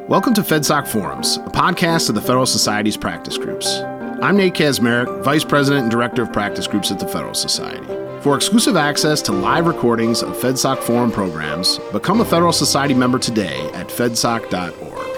Welcome to FedSoc Forums, a podcast of the Federal Society's practice groups. I'm Nate Kazmarek, Vice President and Director of Practice Groups at the Federal Society. For exclusive access to live recordings of FedSoc Forum programs, become a Federal Society member today at fedsoc.org.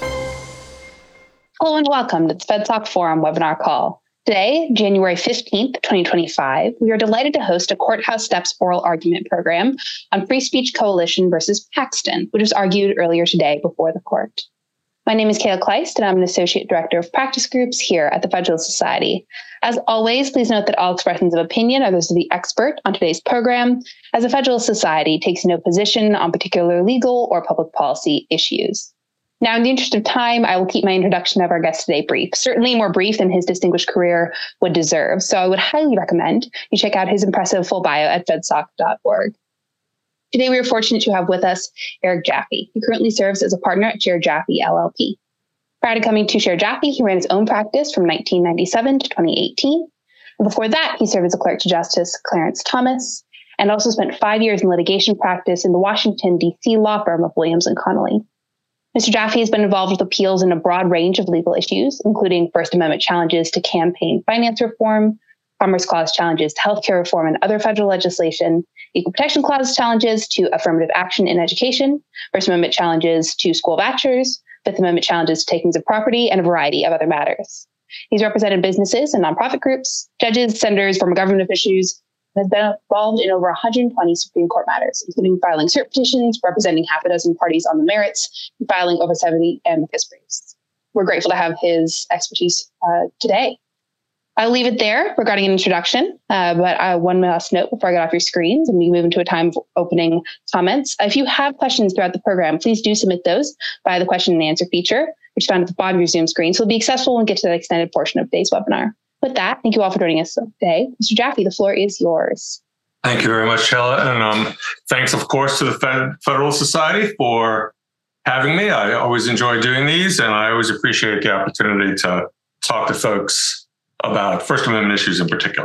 Hello and welcome to the FedSoc Forum webinar call. Today, January 15th, 2025, we are delighted to host a Courthouse Steps oral argument program on Free Speech Coalition versus Paxton, which was argued earlier today before the court. My name is Kayla Kleist, and I'm an Associate Director of Practice Groups here at the Federal Society. As always, please note that all expressions of opinion are those of the expert on today's program, as the Federal Society takes no position on particular legal or public policy issues. Now, in the interest of time, I will keep my introduction of our guest today brief, certainly more brief than his distinguished career would deserve. So I would highly recommend you check out his impressive full bio at fedsoc.org. Today, we are fortunate to have with us Eric Jaffe. He currently serves as a partner at Sher Jaffe LLP. Prior to coming to Sher Jaffe, he ran his own practice from 1997 to 2018. And before that, he served as a clerk to Justice Clarence Thomas, and also spent 5 years in litigation practice in the Washington, D.C. law firm of Williams & Connolly. Mr. Jaffe has been involved with appeals in a broad range of legal issues, including First Amendment challenges to campaign finance reform, Commerce Clause challenges to healthcare reform and other federal legislation, Equal Protection Clause challenges to affirmative action in education, First Amendment challenges to school vouchers, Fifth Amendment challenges to takings of property, and a variety of other matters. He's represented businesses and nonprofit groups, judges, senators, former government officials, and has been involved in over 120 Supreme Court matters, including filing cert petitions, representing half a dozen parties on the merits, and filing over 70 amicus briefs. We're grateful to have his expertise today. I'll leave it there regarding an introduction, but one last note before I get off your screens and we move into a time of opening comments. If you have questions throughout the program, please do submit those via the question and answer feature, which is found at the bottom of your Zoom screen. So it'll be accessible when we get to that extended portion of today's webinar. With that, thank you all for joining us today. Mr. Jaffe, the floor is yours. Thank you very much, Shella. And thanks, of course, to the Federal Society for having me. I always enjoy doing these, and I always appreciate the opportunity to talk to folks about First Amendment issues in particular.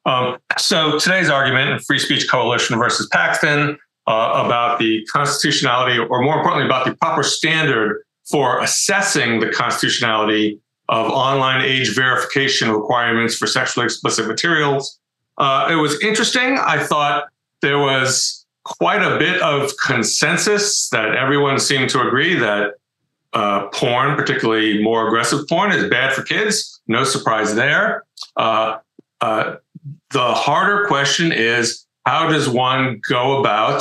So today's argument, Free Speech Coalition versus Paxton, about the constitutionality, or more importantly, about the proper standard for assessing the constitutionality of online age verification requirements for sexually explicit materials. It was interesting. I thought there was quite a bit of consensus that everyone seemed to agree that porn, particularly more aggressive porn, is bad for kids. No surprise there. The harder question is, how does one go about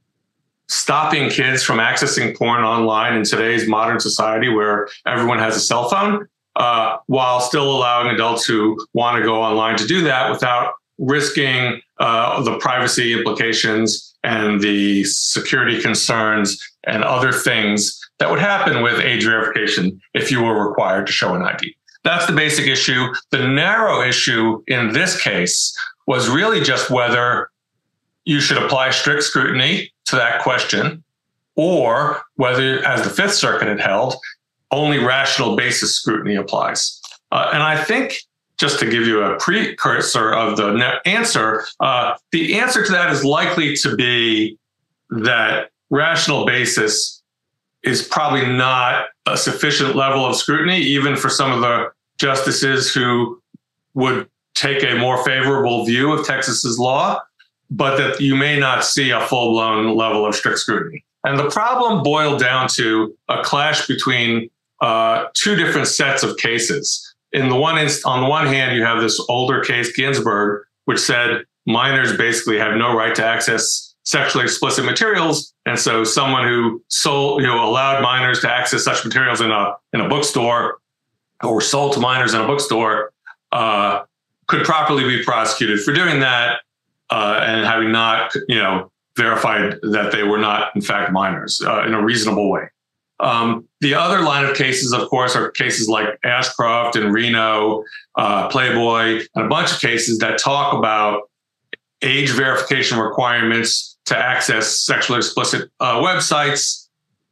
stopping kids from accessing porn online in today's modern society where everyone has a cell phone? While still allowing adults who want to go online to do that without risking the privacy implications and the security concerns and other things that would happen with age verification if you were required to show an ID. That's the basic issue. The narrow issue in this case was really just whether you should apply strict scrutiny to that question, or whether, as the Fifth Circuit had held, only rational basis scrutiny applies. And I think, just to give you a precursor of the answer to that is likely to be that rational basis is probably not a sufficient level of scrutiny, even for some of the justices who would take a more favorable view of Texas's law, but that you may not see a full-blown level of strict scrutiny. And the problem boiled down to a clash between two different sets of cases. On the one hand, you have this older case, Ginsburg, which said minors basically have no right to access sexually explicit materials, and so someone who allowed minors to access such materials in a bookstore or sold to minors in a bookstore could properly be prosecuted for doing that and having not verified that they were not in fact minors in a reasonable way. The other line of cases, of course, are cases like Ashcroft and Reno, Playboy, and a bunch of cases that talk about age verification requirements to access sexually explicit websites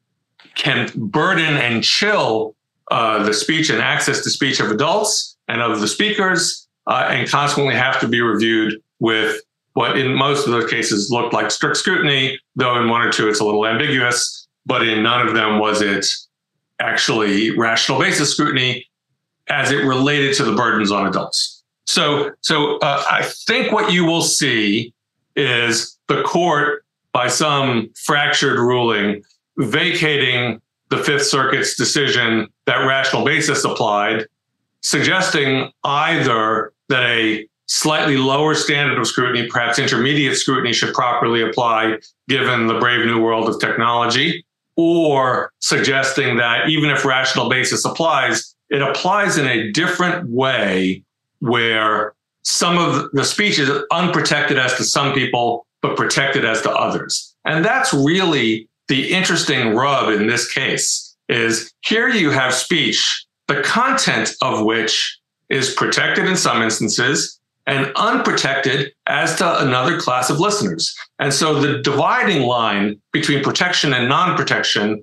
can burden and chill the speech and access to speech of adults and of the speakers, and consequently have to be reviewed with what in most of those cases looked like strict scrutiny, though in one or two it's a little ambiguous, but in none of them was it actually rational basis scrutiny as it related to the burdens on adults. So I think what you will see is the court, by some fractured ruling, vacating the Fifth Circuit's decision that rational basis applied, suggesting either that a slightly lower standard of scrutiny, perhaps intermediate scrutiny, should properly apply given the brave new world of technology, or suggesting that even if rational basis applies, it applies in a different way where some of the speech is unprotected as to some people, but protected as to others. And that's really the interesting rub in this case, is here you have speech, the content of which is protected in some instances and unprotected as to another class of listeners. And so the dividing line between protection and non-protection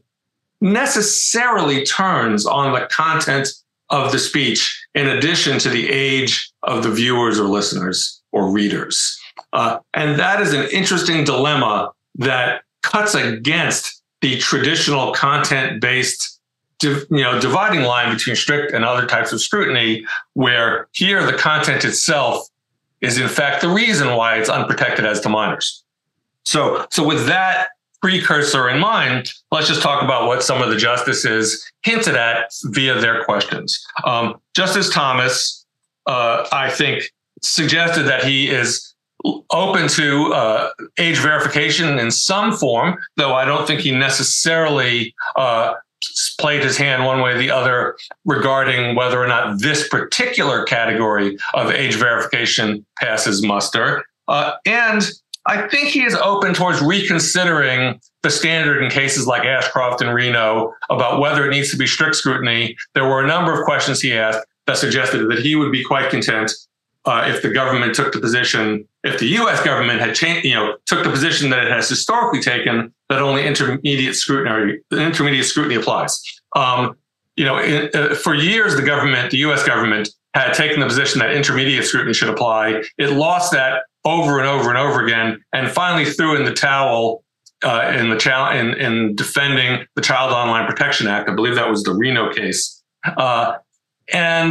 necessarily turns on the content of the speech in addition to the age of the viewers or listeners or readers. And that is an interesting dilemma that cuts against the traditional content-based dividing line between strict and other types of scrutiny, where here the content itself is in fact the reason why it's unprotected as to minors. So with that precursor in mind, let's just talk about what some of the justices hinted at via their questions. Justice Thomas, I think, suggested that he is open to age verification in some form, though I don't think he necessarily played his hand one way or the other regarding whether or not this particular category of age verification passes muster. And I think he is open towards reconsidering the standard in cases like Ashcroft and Reno about whether it needs to be strict scrutiny. There were a number of questions he asked that suggested that he would be quite content if the government took the position, if the U.S. government had changed, took the position that it has historically taken, that only intermediate scrutiny applies. For years, the U.S. government had taken the position that intermediate scrutiny should apply. It lost that over and over and over again, and finally threw in the towel in defending the Child Online Protection Act. I believe that was the Reno case, and.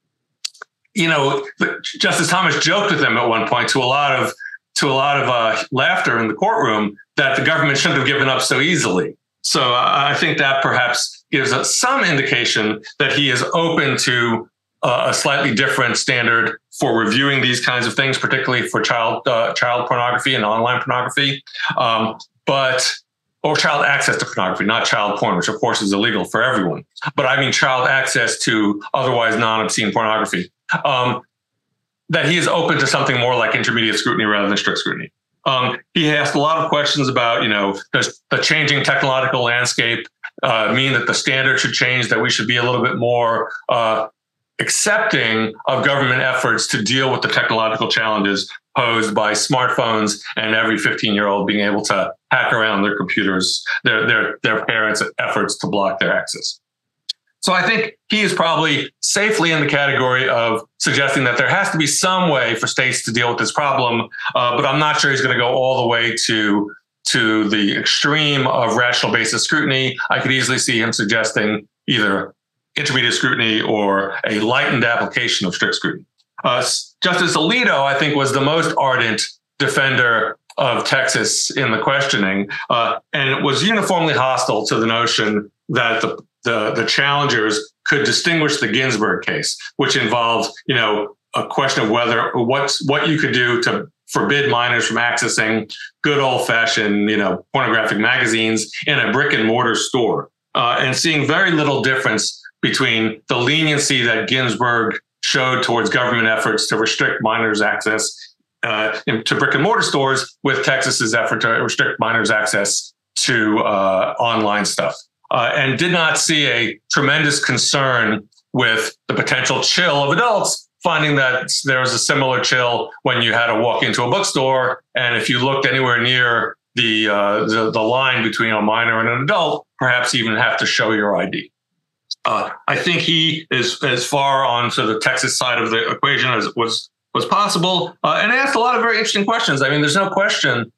Justice Thomas joked with them at one point to a lot of laughter in the courtroom that the government shouldn't have given up so easily. So I think that perhaps gives us some indication that he is open to a slightly different standard for reviewing these kinds of things, particularly for child pornography and online pornography, or child access to pornography, not child porn, which of course is illegal for everyone. But I mean child access to otherwise non-obscene pornography. That he is open to something more like intermediate scrutiny rather than strict scrutiny. He asked a lot of questions about, does the changing technological landscape mean that the standard should change, that we should be a little bit more accepting of government efforts to deal with the technological challenges posed by smartphones and every 15-year-old being able to hack around their computers, their parents' efforts to block their access. So I think he is probably safely in the category of suggesting that there has to be some way for states to deal with this problem, but I'm not sure he's going to go all the way to the extreme of rational basis scrutiny. I could easily see him suggesting either intermediate scrutiny or a lightened application of strict scrutiny. Justice Alito, I think, was the most ardent defender of Texas in the questioning, and was uniformly hostile to the notion that the challengers could distinguish the Ginsburg case, which involved, a question of whether what you could do to forbid minors from accessing good old-fashioned, pornographic magazines in a brick and mortar store, and seeing very little difference between the leniency that Ginsburg showed towards government efforts to restrict minors' access to brick and mortar stores with Texas's effort to restrict minors' access to online stuff. And did not see a tremendous concern with the potential chill of adults, finding that there was a similar chill when you had to walk into a bookstore, and if you looked anywhere near the line between a minor and an adult, perhaps even have to show your ID. I think he is as far onto the Texas side of the equation as was possible, and asked a lot of very interesting questions. I mean, there's no question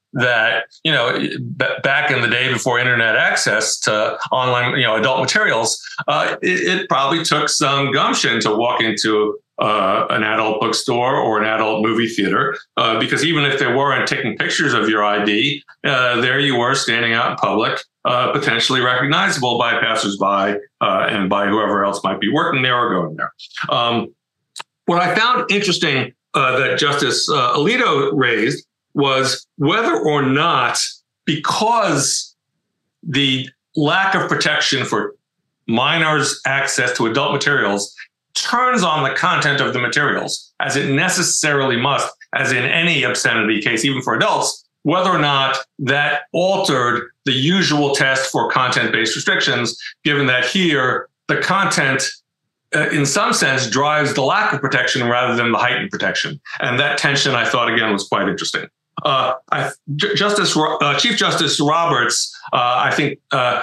that, back in the day before internet access to online, adult materials, it probably took some gumption to walk into an adult bookstore or an adult movie theater, because even if they weren't taking pictures of your ID, there you were standing out in public, potentially recognizable by passersby and by whoever else might be working there or going there. What I found interesting that Justice Alito raised was whether or not, because the lack of protection for minors' access to adult materials turns on the content of the materials, as it necessarily must, as in any obscenity case, even for adults, whether or not that altered the usual test for content-based restrictions, given that here the content, in some sense, drives the lack of protection rather than the heightened protection. And that tension, I thought, again, was quite interesting. Chief Justice Roberts, I think,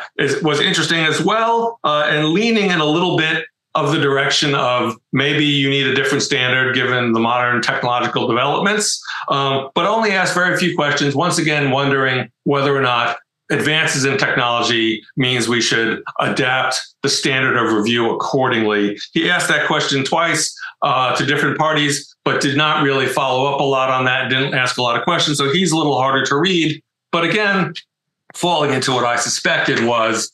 was interesting as well, and leaning in a little bit of the direction of maybe you need a different standard given the modern technological developments, but only asked very few questions, once again wondering whether or not advances in technology means we should adapt the standard of review accordingly. He asked that question twice to different parties, but did not really follow up a lot on that, didn't ask a lot of questions, so he's a little harder to read. But again, falling into what I suspected was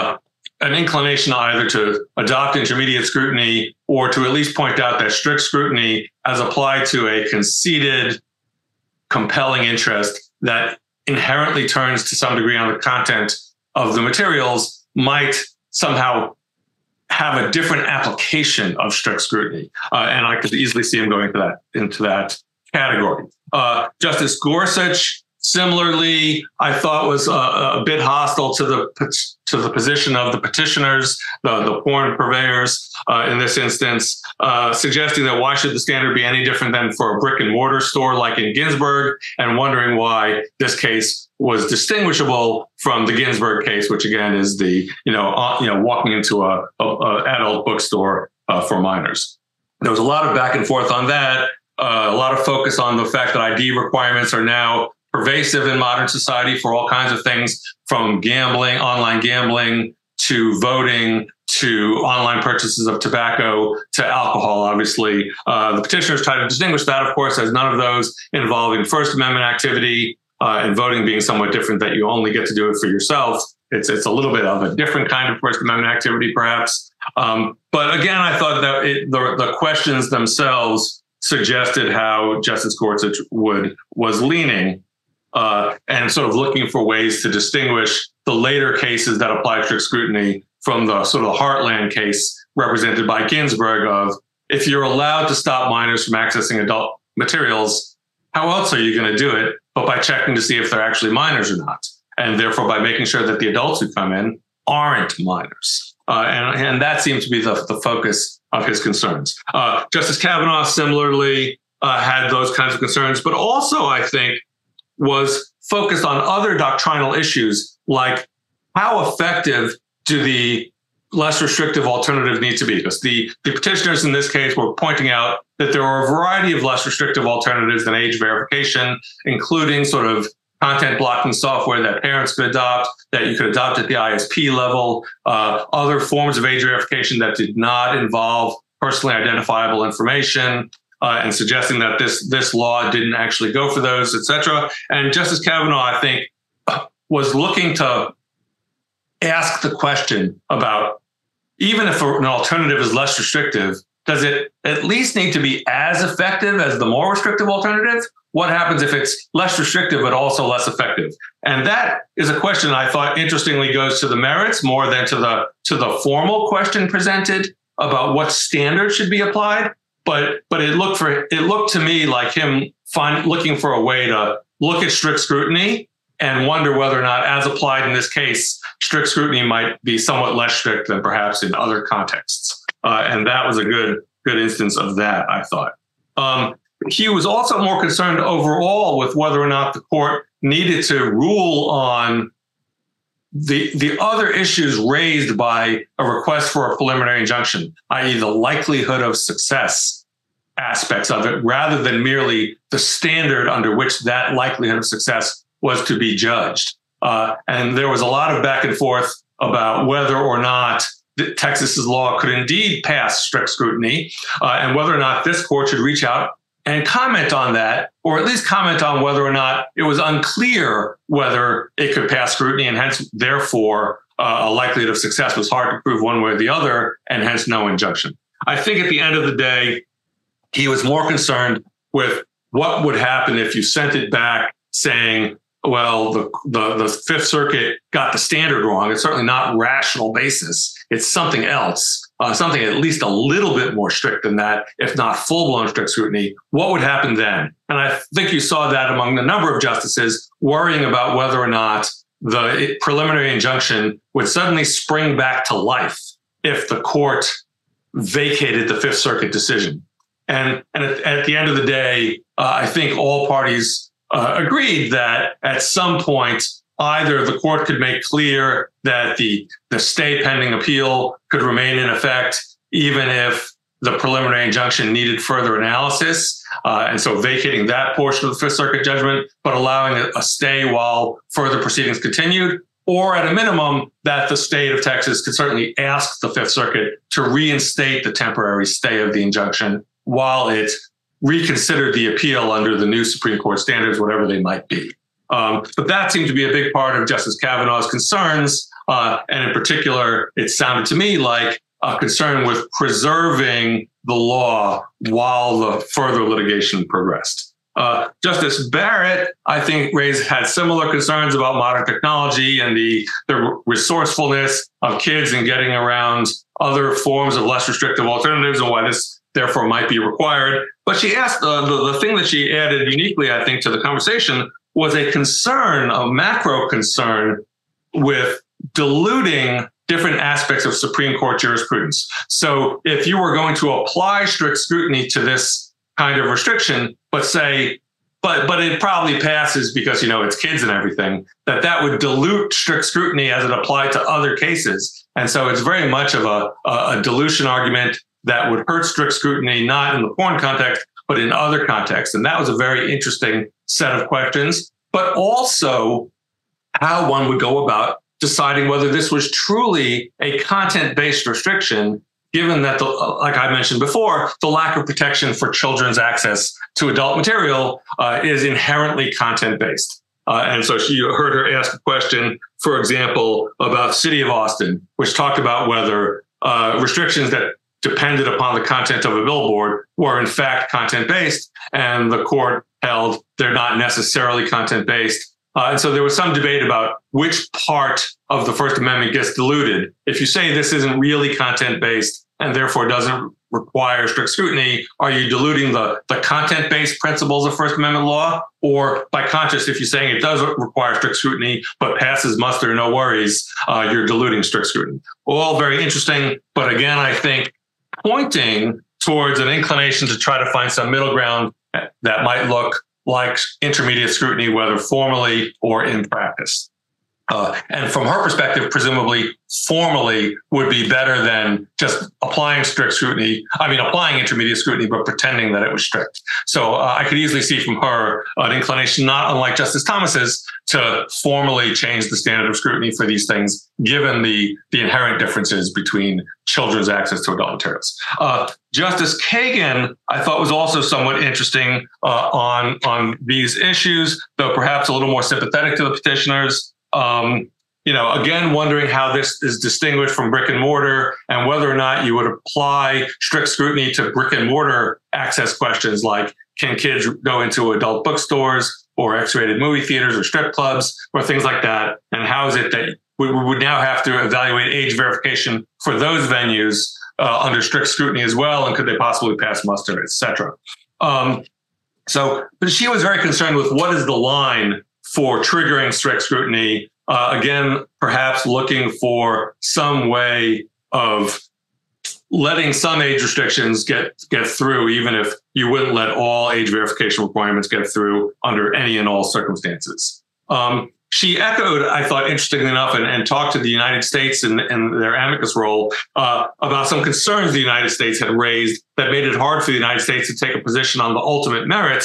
an inclination either to adopt intermediate scrutiny or to at least point out that strict scrutiny, as applied to a conceded, compelling interest that inherently turns to some degree on the content of the materials, might somehow have a different application of strict scrutiny. And I could easily see him going into that category. Justice Gorsuch, similarly, I thought was a bit hostile to the position of the petitioners, the porn purveyors in this instance, suggesting that why should the standard be any different than for a brick and mortar store like in Ginsburg, and wondering why this case was distinguishable from the Ginsburg case, which again is the walking into a adult bookstore for minors. There was a lot of back and forth on that, a lot of focus on the fact that ID requirements are now pervasive in modern society for all kinds of things, from gambling, online gambling, to voting, to online purchases of tobacco, to alcohol, obviously. The petitioners try to distinguish that, of course, as none of those involving First Amendment activity, and voting being somewhat different, that you only get to do it for yourself. It's a little bit of a different kind of First Amendment activity, perhaps. But again, I thought that the questions themselves suggested how Justice Gorsuch was leaning, and sort of looking for ways to distinguish the later cases that apply strict scrutiny from the sort of heartland case represented by Ginsburg of, if you're allowed to stop minors from accessing adult materials, how else are you going to do it? But by checking to see if they're actually minors or not. And therefore, by making sure that the adults who come in aren't minors. And that seemed to be the focus of his concerns. Justice Kavanaugh similarly had those kinds of concerns, but also, I think, was focused on other doctrinal issues, like how effective do the less restrictive alternatives need to be? Because the petitioners in this case were pointing out that there are a variety of less restrictive alternatives than age verification, including sort of content blocking software that parents could adopt, that you could adopt at the ISP level, other forms of age verification that did not involve personally identifiable information, and suggesting that this law didn't actually go for those, et cetera. And Justice Kavanaugh, I think, was looking to ask the question about, even if an alternative is less restrictive, does it at least need to be as effective as the more restrictive alternative? What happens if it's less restrictive but also less effective? And that is a question I thought interestingly goes to the merits more than to the formal question presented about what standard should be applied. But it looked to me like him looking for a way to look at strict scrutiny and wonder whether or not, as applied in this case, strict scrutiny might be somewhat less strict than perhaps in other contexts. And that was a good instance of that, I thought. He was also more concerned overall with whether or not the court needed to rule on the other issues raised by a request for a preliminary injunction, i.e. the likelihood of success aspects of it, rather than merely the standard under which that likelihood of success was to be judged. And there was a lot of back and forth about whether or not Texas's law could indeed pass strict scrutiny, and whether or not this court should reach out and comment on that, or at least comment on whether or not it was unclear whether it could pass scrutiny, and hence, therefore, a likelihood of success was hard to prove one way or the other, and hence no injunction. I think at the end of the day, he was more concerned with what would happen if you sent it back saying, well, the Fifth Circuit got the standard wrong. It's certainly not rational basis. It's something else, something at least a little bit more strict than that, if not full-blown strict scrutiny. What would happen then? And I think you saw that among the number of justices worrying about whether or not the preliminary injunction would suddenly spring back to life if the court vacated the Fifth Circuit decision. And at the end of the day, I think all parties agreed that at some point, either the court could make clear that the stay pending appeal could remain in effect, even if the preliminary injunction needed further analysis. And so vacating that portion of the Fifth Circuit judgment, but allowing a stay while further proceedings continued, or at a minimum, that the state of Texas could certainly ask the Fifth Circuit to reinstate the temporary stay of the injunction while it reconsidered the appeal under the new Supreme Court standards, whatever they might be. But that seemed to be a big part of Justice Kavanaugh's concerns. And in particular, it sounded to me like a concern with preserving the law while the further litigation progressed. Justice Barrett, I think, had similar concerns about modern technology and the resourcefulness of kids in getting around other forms of less restrictive alternatives and why this therefore might be required. But she asked, the thing that she added uniquely, I think, to the conversation was a concern, a macro concern with diluting different aspects of Supreme Court jurisprudence. So if you were going to apply strict scrutiny to this kind of restriction, but say, but it probably passes because, it's kids and everything, that would dilute strict scrutiny as it applied to other cases. And so it's very much of a dilution argument that would hurt strict scrutiny, not in the porn context, but in other contexts. And that was a very interesting set of questions, but also how one would go about deciding whether this was truly a content-based restriction, given that, like I mentioned before, the lack of protection for children's access to adult material is inherently content-based. And so you heard her ask a question, for example, about City of Austin, which talked about whether restrictions that depended upon the content of a billboard were in fact content-based, and the court held they're not necessarily content-based. And so there was some debate about which part of the First Amendment gets diluted. If you say this isn't really content-based and therefore doesn't require strict scrutiny, are you diluting the content-based principles of First Amendment law? Or by contrast, if you're saying it does require strict scrutiny, but passes muster, no worries, you're diluting strict scrutiny. All very interesting. But again, I think pointing towards an inclination to try to find some middle ground that might look like intermediate scrutiny, whether formally or in practice. And from her perspective, presumably formally would be better than just applying applying intermediate scrutiny, but pretending that it was strict. So I could easily see from her an inclination, not unlike Justice Thomas's, to formally change the standard of scrutiny for these things, given the inherent differences between children's access to adult materials. Justice Kagan, I thought, was also somewhat interesting on these issues, though perhaps a little more sympathetic to the petitioners. Again, wondering how this is distinguished from brick and mortar and whether or not you would apply strict scrutiny to brick and mortar access questions like, can kids go into adult bookstores or X-rated movie theaters or strip clubs or things like that? And how is it that we would now have to evaluate age verification for those venues under strict scrutiny as well? And could they possibly pass muster, et cetera? But she was very concerned with what is the line for triggering strict scrutiny. Again, perhaps looking for some way of letting some age restrictions get through, even if you wouldn't let all age verification requirements get through under any and all circumstances. She echoed, I thought, interestingly enough, and talked to the United States in their amicus role about some concerns the United States had raised that made it hard for the United States to take a position on the ultimate merits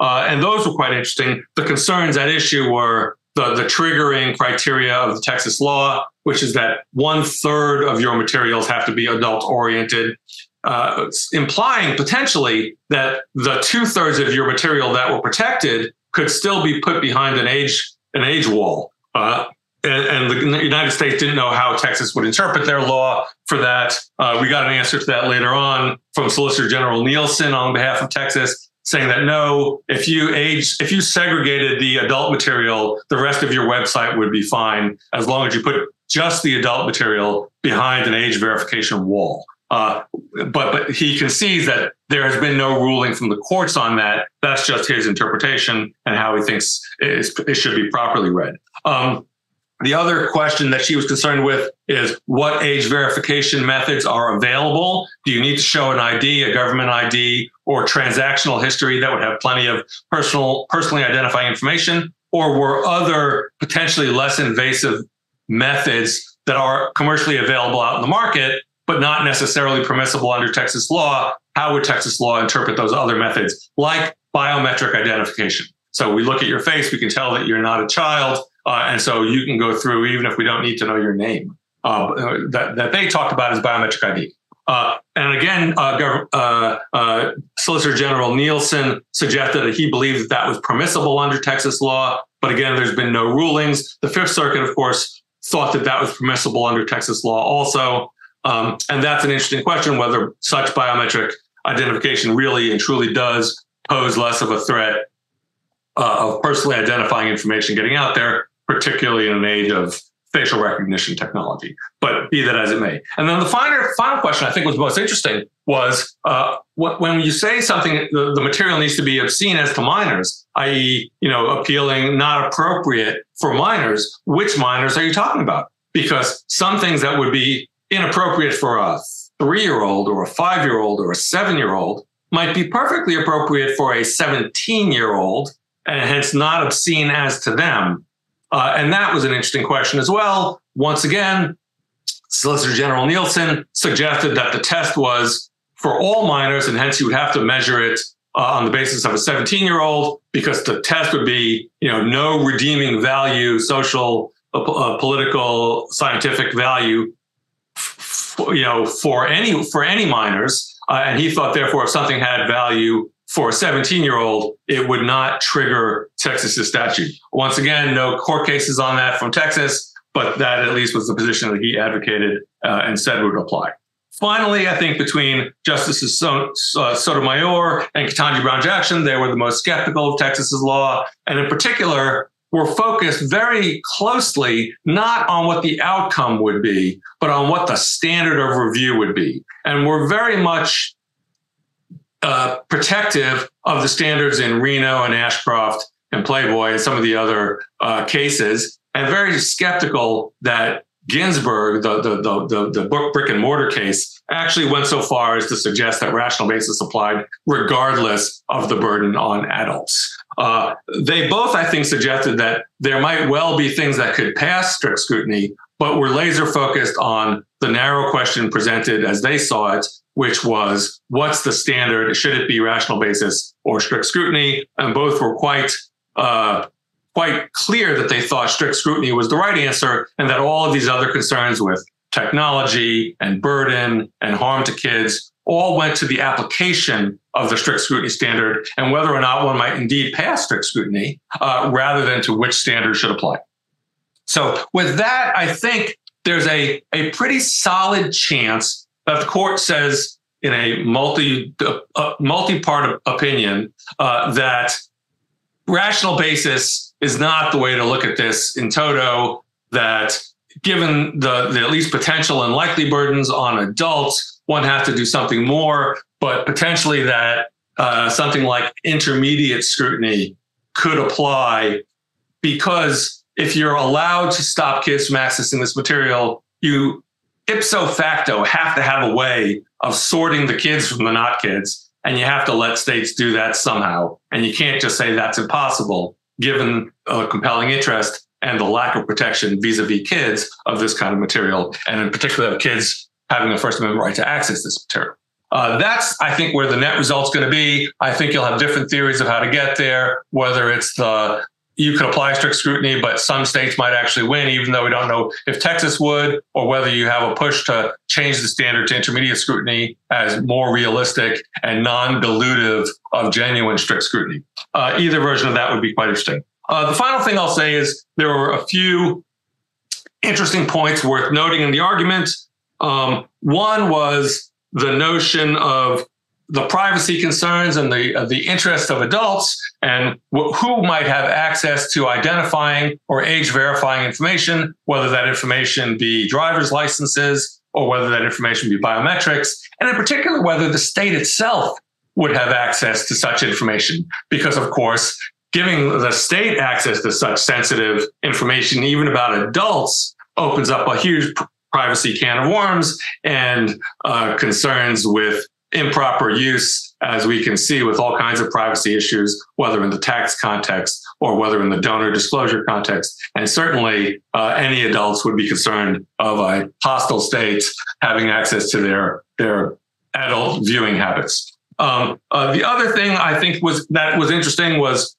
And those were quite interesting. The concerns at issue were the triggering criteria of the Texas law, which is that 1/3 of your materials have to be adult-oriented, implying potentially that the 2/3 of your material that were protected could still be put behind an age wall. And the United States didn't know how Texas would interpret their law for that. We got an answer to that later on from Solicitor General Nielsen on behalf of Texas, saying that no, if you segregated the adult material, the rest of your website would be fine as long as you put just the adult material behind an age verification wall. But he concedes that there has been no ruling from the courts on that. That's just his interpretation and how he thinks it should be properly read. The other question that she was concerned with is what age verification methods are available? Do you need to show an ID, a government ID, or transactional history that would have plenty of personally identifying information? Or were other potentially less invasive methods that are commercially available out in the market, but not necessarily permissible under Texas law? How would Texas law interpret those other methods, like biometric identification? So we look at your face, we can tell that you're not a child. And so you can go through, even if we don't need to know your name, that they talked about as biometric ID. And again, Solicitor General Nielsen suggested that he believed that was permissible under Texas law. But again, there's been no rulings. The Fifth Circuit, of course, thought that was permissible under Texas law also. And that's an interesting question, whether such biometric identification really and truly does pose less of a threat of personally identifying information getting out there, particularly in an age of facial recognition technology. But be that as it may. And then the final question I think was most interesting was when you say something, the material needs to be obscene as to minors, i.e., appealing, not appropriate for minors. Which minors are you talking about? Because some things that would be inappropriate for a 3-year-old or a 5-year-old or a 7-year-old might be perfectly appropriate for a 17-year-old, and hence not obscene as to them. And that was an interesting question as well. Once again, Solicitor General Nielsen suggested that the test was for all minors, and hence you would have to measure it on the basis of a 17-year-old, because the test would be, no redeeming value, social, political, scientific value, for any minors. And he thought, therefore, if something had value for a 17-year-old, it would not trigger Texas's statute. Once again, no court cases on that from Texas, but that at least was the position that he advocated and said would apply. Finally, I think between Justices Sotomayor and Ketanji Brown Jackson, they were the most skeptical of Texas's law, and in particular, were focused very closely not on what the outcome would be, but on what the standard of review would be. And were very much protective of the standards in Reno and Ashcroft and Playboy and some of the other cases, and very skeptical that Ginsburg, the brick and mortar case, actually went so far as to suggest that rational basis applied regardless of the burden on adults. They both, I think, suggested that there might well be things that could pass strict scrutiny, but were laser focused on the narrow question presented as they saw it, which was, what's the standard? Should it be rational basis or strict scrutiny? And both were quite clear that they thought strict scrutiny was the right answer, and that all of these other concerns with technology and burden and harm to kids all went to the application of the strict scrutiny standard and whether or not one might indeed pass strict scrutiny rather than to which standard should apply. So with that, I think there's a pretty solid chance that the court says in a multi-part opinion that rational basis is not the way to look at this in toto, that given the at least potential and likely burdens on adults, one has to do something more, but potentially that something like intermediate scrutiny could apply, because if you're allowed to stop kids from accessing this material, you ipso facto have to have a way of sorting the kids from the not kids, and you have to let states do that somehow. And you can't just say that's impossible, given a compelling interest and the lack of protection vis-a-vis kids of this kind of material, and in particular of kids having a First Amendment right to access this material. That's, I think, where the net result's going to be. I think you'll have different theories of how to get there, whether it's you could apply strict scrutiny, but some states might actually win, even though we don't know if Texas would, or whether you have a push to change the standard to intermediate scrutiny as more realistic and non-dilutive of genuine strict scrutiny. Either version of that would be quite interesting. The final thing I'll say is there were a few interesting points worth noting in the argument. One was the notion of the privacy concerns and the interest of adults and who might have access to identifying or age verifying information, whether that information be driver's licenses or whether that information be biometrics, and in particular, whether the state itself would have access to such information. Because, of course, giving the state access to such sensitive information, even about adults, opens up a huge privacy can of worms and concerns with improper use, as we can see with all kinds of privacy issues, whether in the tax context or whether in the donor disclosure context. And certainly any adults would be concerned of a hostile state having access to their adult viewing habits. The other thing I think was interesting was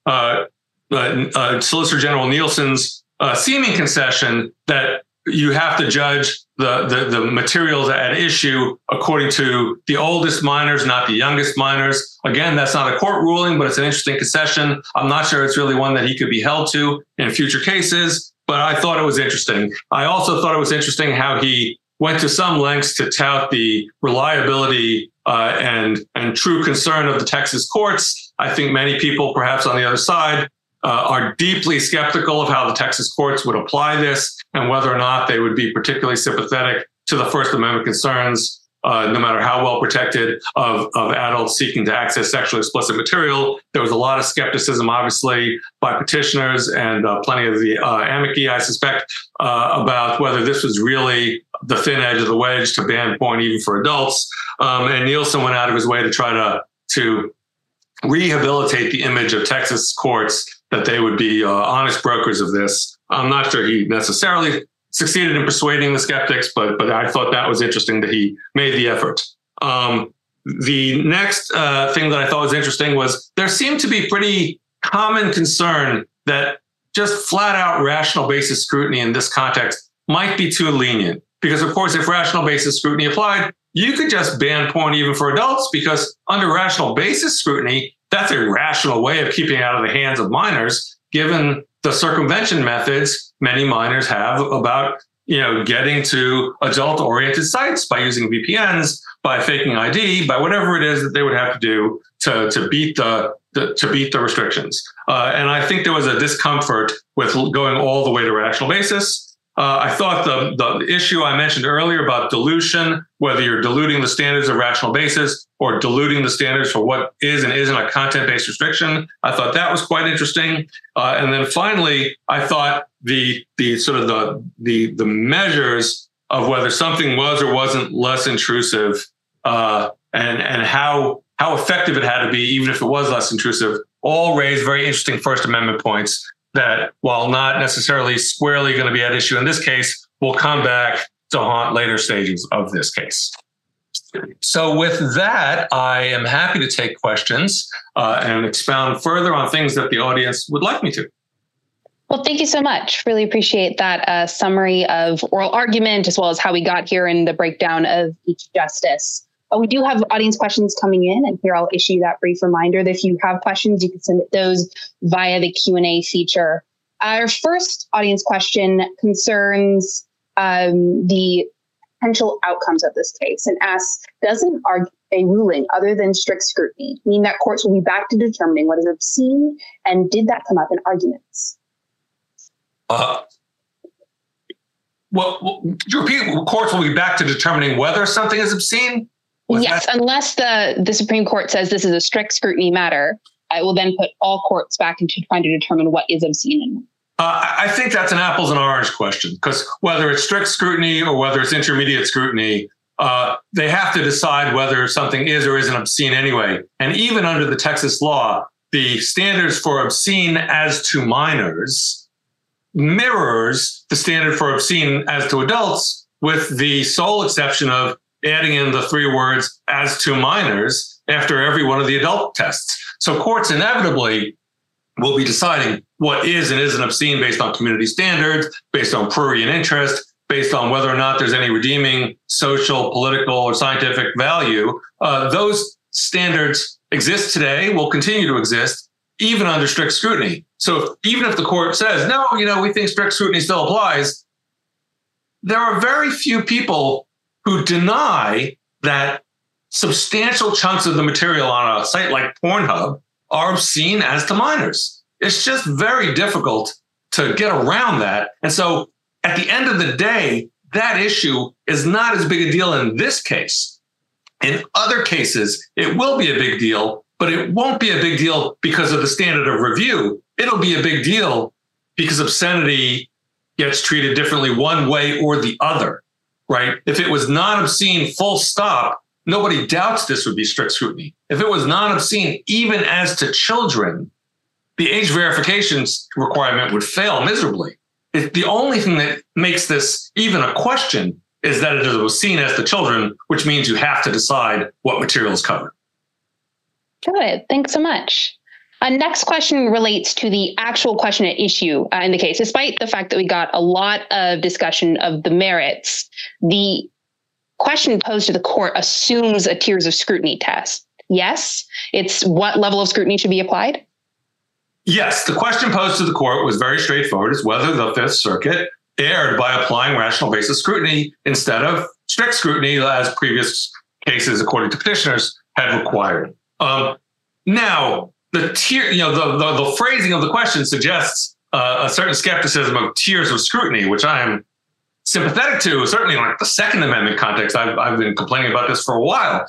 Solicitor General Nielsen's seeming concession that you have to judge the materials at issue according to the oldest minors, not the youngest minors. Again, that's not a court ruling, but it's an interesting concession. I'm not sure it's really one that he could be held to in future cases, but I thought it was interesting. I also thought it was interesting how he went to some lengths to tout the reliability and true concern of the Texas courts. I think many people, perhaps on the other side, are deeply skeptical of how the Texas courts would apply this and whether or not they would be particularly sympathetic to the First Amendment concerns, no matter how well protected, of adults seeking to access sexually explicit material. There was a lot of skepticism, obviously, by petitioners and plenty of the amici, I suspect, about whether this was really the thin edge of the wedge to ban porn even for adults. And Nielsen went out of his way to try to rehabilitate the image of Texas courts, that they would be honest brokers of this. I'm not sure he necessarily succeeded in persuading the skeptics, but I thought that was interesting that he made the effort. The next thing that I thought was interesting was there seemed to be pretty common concern that just flat out rational basis scrutiny in this context might be too lenient. Because, of course, if rational basis scrutiny applied, you could just ban porn even for adults, because under rational basis scrutiny, that's a rational way of keeping it out of the hands of minors, given the circumvention methods many minors have about, getting to adult-oriented sites by using VPNs, by faking ID, by whatever it is that they would have to do to beat the restrictions. And I think there was a discomfort with going all the way to rational basis. I thought the issue I mentioned earlier about dilution, whether you're diluting the standards of rational basis or diluting the standards for what is and isn't a content-based restriction, I thought that was quite interesting. And then finally, I thought the measures of whether something was or wasn't less intrusive and how effective it had to be, even if it was less intrusive, all raised very interesting First Amendment points that, while not necessarily squarely going to be at issue in this case, will come back to haunt later stages of this case. So with that, I am happy to take questions and expound further on things that the audience would like me to. Well, thank you so much. Really appreciate that summary of oral argument, as well as how we got here and the breakdown of each justice. We do have audience questions coming in, and here I'll issue that brief reminder that if you have questions, you can submit those via the Q&A feature. Our first audience question concerns the potential outcomes of this case and asks, doesn't a ruling other than strict scrutiny mean that courts will be back to determining what is obscene, and did that come up in arguments? Well, you repeat, courts will be back to determining whether something is obscene? Yes, unless the Supreme Court says this is a strict scrutiny matter, it will then put all courts back into trying to determine what is obscene. I think that's an apples and orange question, because whether it's strict scrutiny or whether it's intermediate scrutiny, they have to decide whether something is or isn't obscene anyway. And even under the Texas law, the standards for obscene as to minors mirrors the standard for obscene as to adults, with the sole exception of adding in the 3 words "as to minors" after every one of the adult tests. So courts inevitably will be deciding what is and isn't obscene based on community standards, based on prurient interest, based on whether or not there's any redeeming social, political, or scientific value. Those standards exist today, will continue to exist, even under strict scrutiny. So even if the court says, no, we think strict scrutiny still applies, there are very few people who deny that substantial chunks of the material on a site like Pornhub are obscene as to minors. It's just very difficult to get around that. And so at the end of the day, that issue is not as big a deal in this case. In other cases, it will be a big deal, but it won't be a big deal because of the standard of review. It'll be a big deal because obscenity gets treated differently one way or the other, right? If it was non-obscene, full stop, nobody doubts this would be strict scrutiny. If it was non-obscene, even as to children, the age verification requirement would fail miserably. The only thing that makes this even a question is that it is obscene as to children, which means you have to decide what material is covered. Got it. Thanks so much. Next question relates to the actual question at issue in the case. Despite the fact that we got a lot of discussion of the merits, the question posed to the court assumes a tiers of scrutiny test. Yes, it's what level of scrutiny should be applied? Yes, the question posed to the court was very straightforward. It's whether the Fifth Circuit erred by applying rational basis scrutiny instead of strict scrutiny as previous cases, according to petitioners, had required. Now, the phrasing of the question suggests a certain skepticism of tiers of scrutiny, which I am sympathetic to, certainly in like the Second Amendment context. I've been complaining about this for a while.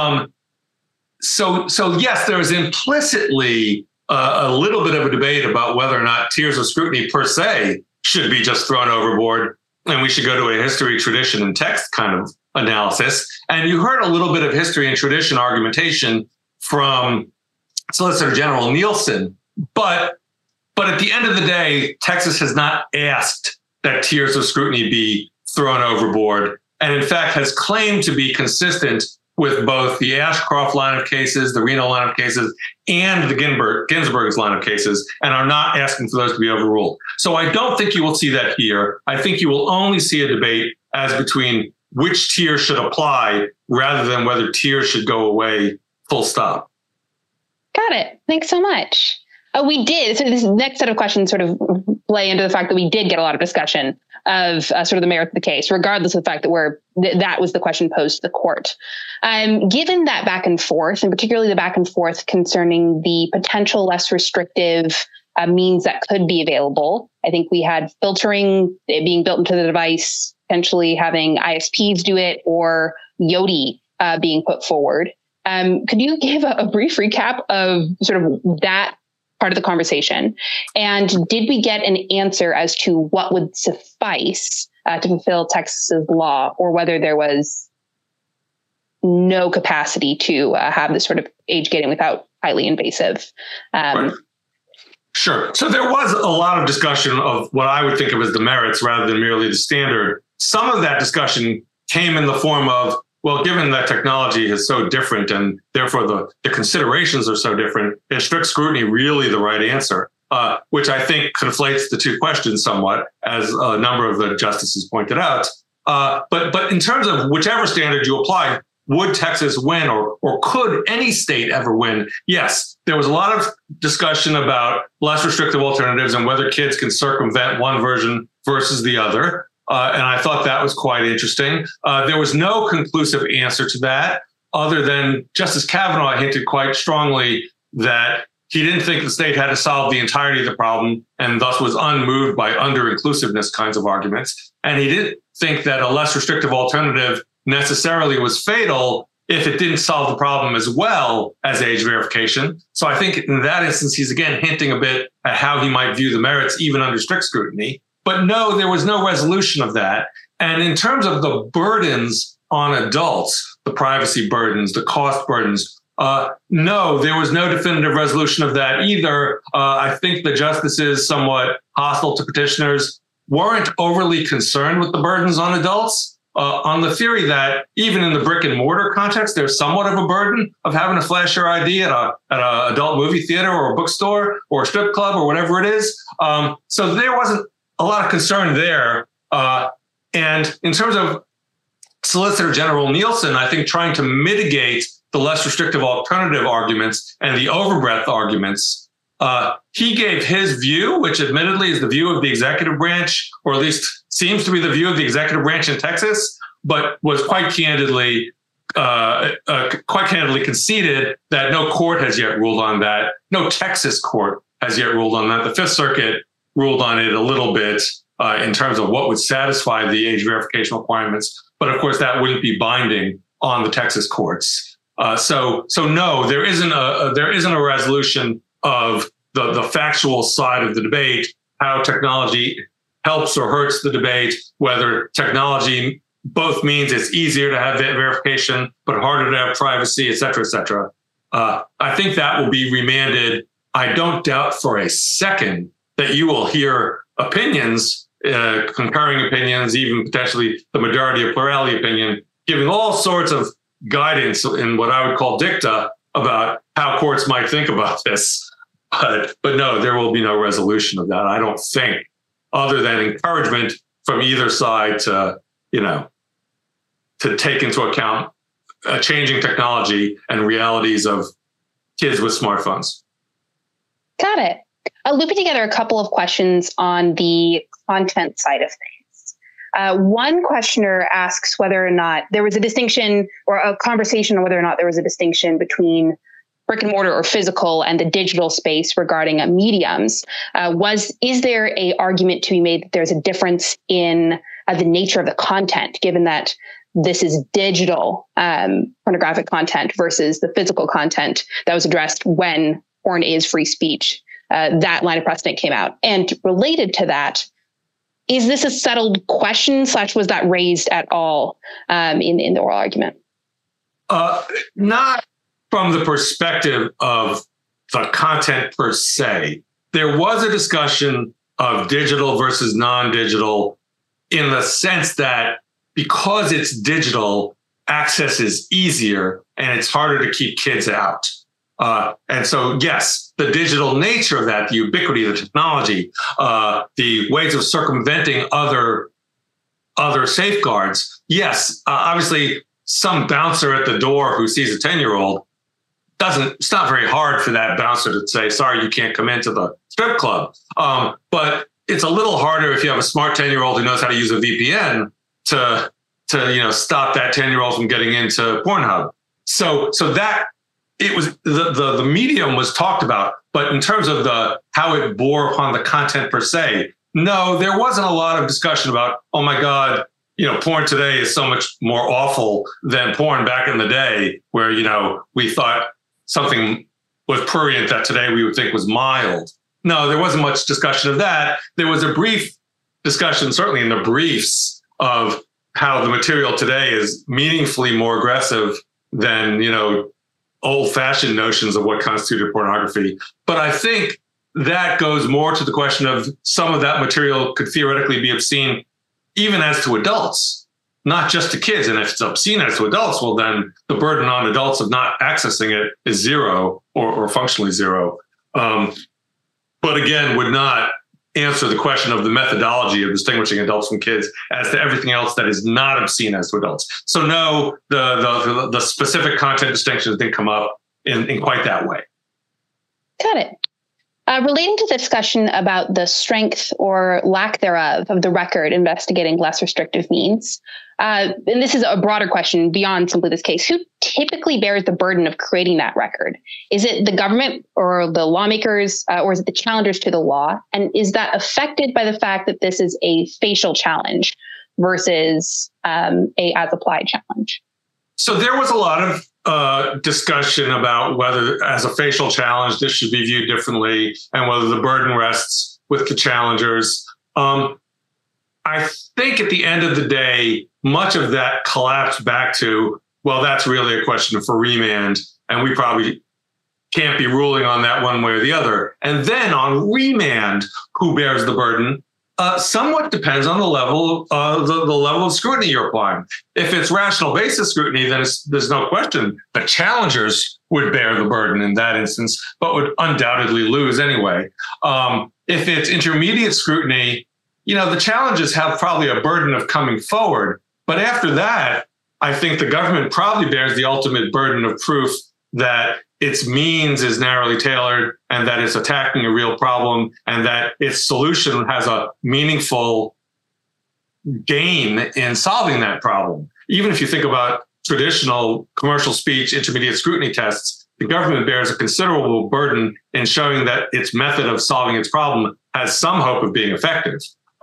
So yes, there is implicitly a little bit of a debate about whether or not tiers of scrutiny per se should be just thrown overboard, and we should go to a history, tradition, and text kind of analysis. And you heard a little bit of history and tradition argumentation from Solicitor General Nielsen, but at the end of the day, Texas has not asked that tiers of scrutiny be thrown overboard, and in fact has claimed to be consistent with both the Ashcroft line of cases, the Reno line of cases, and the Ginsburg's line of cases, and are not asking for those to be overruled. So I don't think you will see that here. I think you will only see a debate as between which tier should apply rather than whether tiers should go away, full stop. Got it. Thanks so much. We did. So this next set of questions sort of play into the fact that we did get a lot of discussion of sort of the merits of the case, regardless of the fact that that was the question posed to the court. Given that back and forth, and particularly the back and forth concerning the potential less restrictive means that could be available, I think we had filtering being built into the device, potentially having ISPs do it, or Yoti being put forward. Could you give a brief recap of sort of that part of the conversation? And did we get an answer as to what would suffice to fulfill Texas's law, or whether there was no capacity to have this sort of age gating without highly invasive? Right. Sure. So there was a lot of discussion of what I would think of as the merits rather than merely the standard. Some of that discussion came in the form of, well, given that technology is so different and therefore the considerations are so different, is strict scrutiny really the right answer? Which I think conflates the two questions somewhat, as a number of the justices pointed out. But in terms of whichever standard you apply, would Texas win, or could any state ever win? Yes, there was a lot of discussion about less restrictive alternatives and whether kids can circumvent one version versus the other. And I thought that was quite interesting. There was no conclusive answer to that, other than Justice Kavanaugh hinted quite strongly that he didn't think the state had to solve the entirety of the problem, and thus was unmoved by under-inclusiveness kinds of arguments. And he didn't think that a less restrictive alternative necessarily was fatal if it didn't solve the problem as well as age verification. So I think in that instance, he's again hinting a bit at how he might view the merits even under strict scrutiny. But no, there was no resolution of that. And in terms of the burdens on adults, the privacy burdens, the cost burdens, no, there was no definitive resolution of that either. I think the justices, somewhat hostile to petitioners, weren't overly concerned with the burdens on adults. on the theory that even in the brick and mortar context, there's somewhat of a burden of having to flash your ID at a adult movie theater or a bookstore or a strip club or whatever it is. So there wasn't a lot of concern there. And in terms of Solicitor General Nielsen, I think trying to mitigate the less restrictive alternative arguments and the overbreadth arguments, he gave his view, which admittedly is the view of the executive branch, or at least seems to be the view of the executive branch in Texas, but was quite candidly conceded that no court has yet ruled on that. No Texas court has yet ruled on that. The Fifth Circuit ruled on it a little bit in terms of what would satisfy the age verification requirements. But of course, that wouldn't be binding on the Texas courts. So no, there isn't a resolution of the factual side of the debate, how technology helps or hurts the debate, whether technology both means it's easier to have verification, but harder to have privacy, et cetera, et cetera. I think that will be remanded. I don't doubt for a second that you will hear opinions, concurring opinions, even potentially the majority of plurality opinion, giving all sorts of guidance in what I would call dicta about how courts might think about this. But no, there will be no resolution of that, I don't think, other than encouragement from either side to take into account changing technology and realities of kids with smartphones. Got it. Looping together a couple of questions on the content side of things. One questioner asks whether or not there was a distinction or a conversation on whether or not there was a distinction between brick and mortar or physical and the digital space regarding mediums. Is there a argument to be made that there's a difference in the nature of the content, given that this is digital pornographic content versus the physical content that was addressed when porn is free speech? That line of precedent came out. And related to that, is this a settled question / was that raised at all in the oral argument? Not from the perspective of the content per se. There was a discussion of digital versus non-digital in the sense that because it's digital, access is easier and it's harder to keep kids out. And so, yes, the digital nature of that, the ubiquity of the technology, the ways of circumventing other safeguards. Yes, obviously, some bouncer at the door who sees a 10-year-old it's not very hard for that bouncer to say, sorry, you can't come into the strip club. But it's a little harder if you have a smart 10-year-old who knows how to use a VPN to stop that 10-year-old from getting into Pornhub. So that it was the medium was talked about, but in terms of how it bore upon the content per se, no, there wasn't a lot of discussion about, oh my God, porn today is so much more awful than porn back in the day where, we thought something was prurient that today we would think was mild. No, there wasn't much discussion of that. There was a brief discussion, certainly in the briefs, of how the material today is meaningfully more aggressive than, old-fashioned notions of what constituted pornography. But I think that goes more to the question of some of that material could theoretically be obscene even as to adults, not just to kids. And if it's obscene as to adults, well, then the burden on adults of not accessing it is zero or functionally zero. But again, would not answer the question of the methodology of distinguishing adults from kids as to everything else that is not obscene as to adults. So no, the specific content distinctions didn't come up in quite that way. Got it. Relating to the discussion about the strength or lack thereof of the record investigating less restrictive means, and this is a broader question beyond simply this case, who typically bears the burden of creating that record? Is it the government or the lawmakers, or is it the challengers to the law? And is that affected by the fact that this is a facial challenge versus a as-applied challenge? So there was a lot of discussion about whether, as a facial challenge, this should be viewed differently and whether the burden rests with the challengers. I think at the end of the day, much of that collapsed back to, well, that's really a question for remand, and we probably can't be ruling on that one way or the other. And then on remand, who bears the burden? Somewhat depends on the level of scrutiny you're applying. If it's rational basis scrutiny, then there's no question the challengers would bear the burden in that instance, but would undoubtedly lose anyway. If it's intermediate scrutiny, the challengers have probably a burden of coming forward. But after that, I think the government probably bears the ultimate burden of proof that its means is narrowly tailored and that it's attacking a real problem and that its solution has a meaningful gain in solving that problem. Even if you think about traditional commercial speech intermediate scrutiny tests, the government bears a considerable burden in showing that its method of solving its problem has some hope of being effective.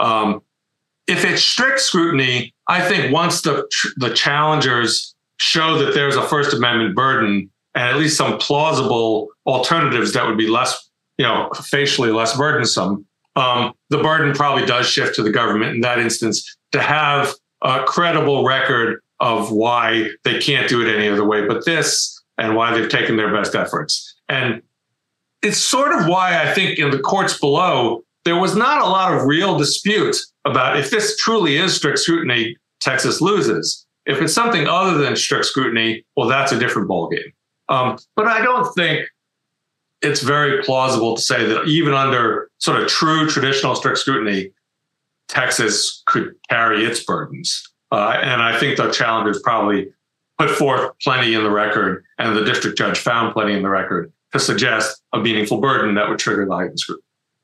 If it's strict scrutiny, I think once the challengers show that there's a First Amendment burden and at least some plausible alternatives that would be less, facially less burdensome, the burden probably does shift to the government in that instance to have a credible record of why they can't do it any other way but this, and why they've taken their best efforts. And it's sort of why I think in the courts below, there was not a lot of real dispute about if this truly is strict scrutiny, Texas loses. If it's something other than strict scrutiny, well, that's a different ballgame. But I don't think it's very plausible to say that even under sort of true traditional strict scrutiny, Texas could carry its burdens. And I think the challengers probably put forth plenty in the record, and the district judge found plenty in the record to suggest a meaningful burden that would trigger the heightened scrutiny.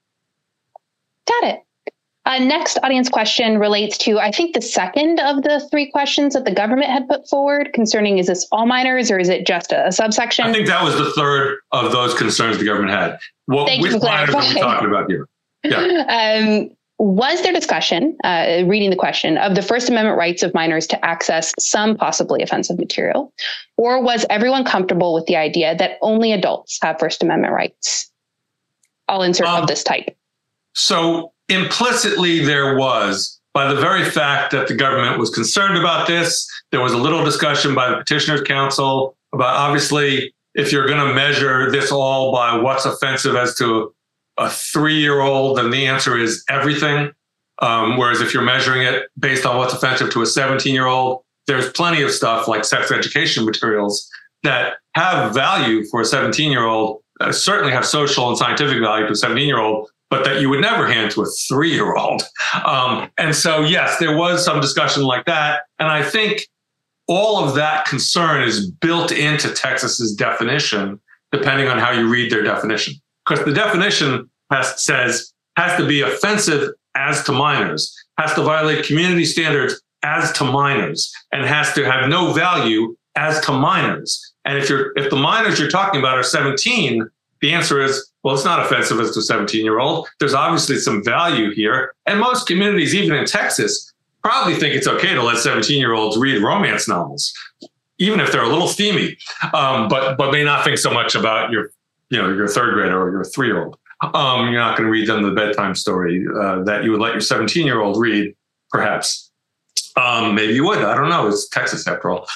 Got it. Next audience question relates to, I think, the second of the three questions that the government had put forward concerning, is this all minors or is it just a subsection? I think that was the third of those concerns the government had. Which minors are we talking about here? Yeah. Was there discussion, reading the question, of the First Amendment rights of minors to access some possibly offensive material? Or was everyone comfortable with the idea that only adults have First Amendment rights? I'll insert of this type. So implicitly there was, by the very fact that the government was concerned about this, there was a little discussion by the Petitioners Council about, obviously, if you're going to measure this all by what's offensive as to a 3-year-old, then the answer is everything. Whereas if you're measuring it based on what's offensive to a 17-year-old, there's plenty of stuff like sex education materials that have value for a 17-year-old, certainly have social and scientific value to a 17-year-old, but that you would never hand to a 3-year-old. And so, yes, there was some discussion like that. And I think all of that concern is built into Texas's definition, depending on how you read their definition. Because the definition has to be offensive as to minors, has to violate community standards as to minors, and has to have no value as to minors. And if the minors you're talking about are 17, the answer is, well, it's not offensive as to a 17-year-old. There's obviously some value here. And most communities, even in Texas, probably think it's okay to let 17-year-olds read romance novels, even if they're a little steamy, but may not think so much about your third grader or your 3-year-old. You're not going to read them the bedtime story that you would let your 17-year-old read, perhaps. Maybe you would. I don't know. It's Texas after all.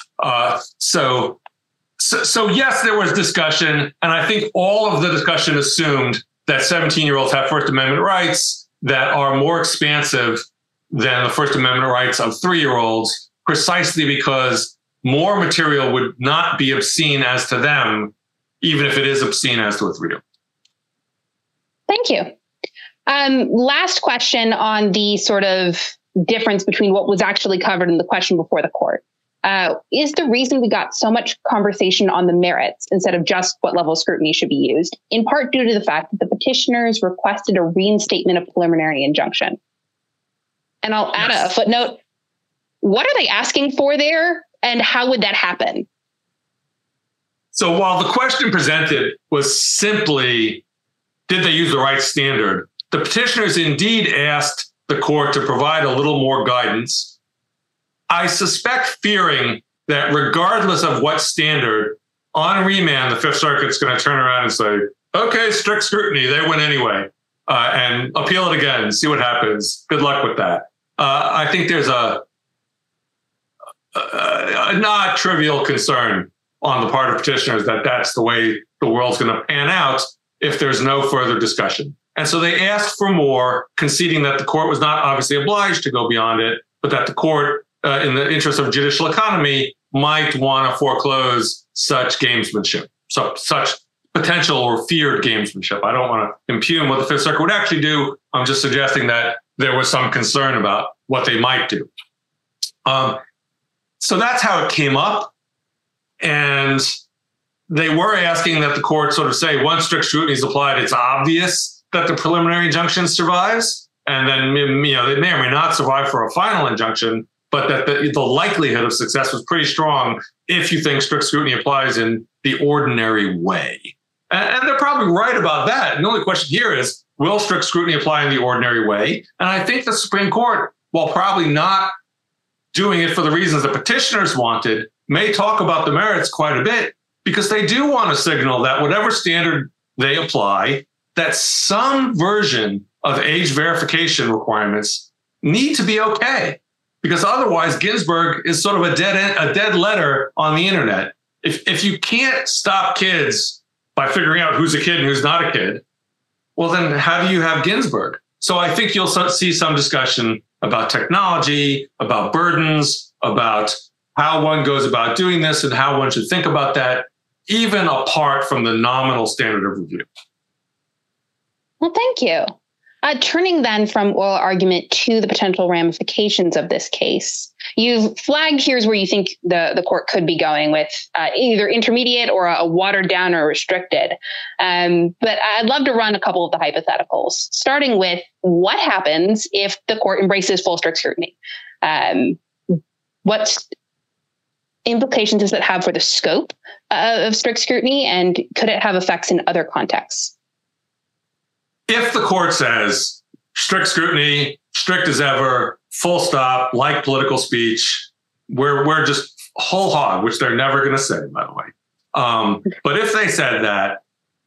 So yes, there was discussion. And I think all of the discussion assumed that 17-year-olds have First Amendment rights that are more expansive than the First Amendment rights of 3-year-olds, precisely because more material would not be obscene as to them, even if it is obscene as to a 3-year-old. Thank you. Last question on the sort of difference between what was actually covered in the question before the court. Is the reason we got so much conversation on the merits instead of just what level of scrutiny should be used, in part due to the fact that the petitioners requested a reinstatement of preliminary injunction? And I'll add a footnote. What are they asking for there, and how would that happen? So while the question presented was simply, did they use the right standard? The petitioners indeed asked the court to provide a little more guidance. I suspect, fearing that regardless of what standard, on remand, the Fifth Circuit's going to turn around and say, okay, strict scrutiny, they win anyway, and appeal it again, see what happens. Good luck with that. I think there's a not trivial concern on the part of petitioners that that's the way the world's going to pan out if there's no further discussion. And so they asked for more, conceding that the court was not obviously obliged to go beyond it, but that the court, in the interest of judicial economy, might want to foreclose such gamesmanship, so such potential or feared gamesmanship. I don't want to impugn what the Fifth Circuit would actually do. I'm just suggesting that there was some concern about what they might do. So that's how it came up. And they were asking that the court sort of say, once strict scrutiny is applied, it's obvious that the preliminary injunction survives. And then, you know, they may or may not survive for a final injunction, but that the likelihood of success was pretty strong if you think strict scrutiny applies in the ordinary way. And they're probably right about that. And the only question here is, will strict scrutiny apply in the ordinary way? And I think the Supreme Court, while probably not doing it for the reasons the petitioners wanted, may talk about the merits quite a bit, because they do want to signal that whatever standard they apply, that some version of age verification requirements need to be okay. Because otherwise, Ginsburg is sort of a dead letter on the internet. If you can't stop kids by figuring out who's a kid and who's not a kid, well, then how do you have Ginsburg? So I think you'll see some discussion about technology, about burdens, about how one goes about doing this and how one should think about that, even apart from the nominal standard of review. Well, thank you. Turning then from oral argument to the potential ramifications of this case, you've flagged here's where you think the court could be going with either intermediate or a watered down or restricted. But I'd love to run a couple of the hypotheticals, starting with what happens if the court embraces full strict scrutiny? What implications does it have for the scope of strict scrutiny, and could it have effects in other contexts? If the court says strict scrutiny, strict as ever, full stop, like political speech, we're just whole hog, which they're never going to say, by the way. But if they said that,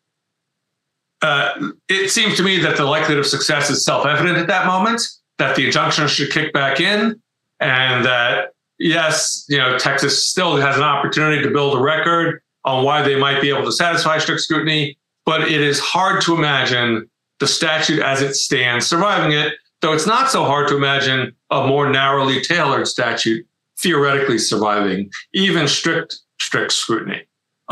it seems to me that the likelihood of success is self-evident at that moment, that the injunction should kick back in, and that, yes, you know, Texas still has an opportunity to build a record on why they might be able to satisfy strict scrutiny, but it is hard to imagine the statute as it stands surviving it, though it's not so hard to imagine a more narrowly tailored statute theoretically surviving even strict scrutiny.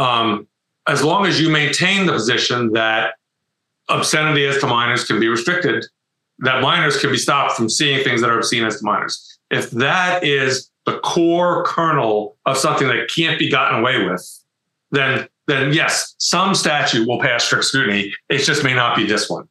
As long as you maintain the position that obscenity as to minors can be restricted, that minors can be stopped from seeing things that are obscene as to minors. If that is the core kernel of something that can't be gotten away with, then yes, some statute will pass strict scrutiny. It just may not be this one.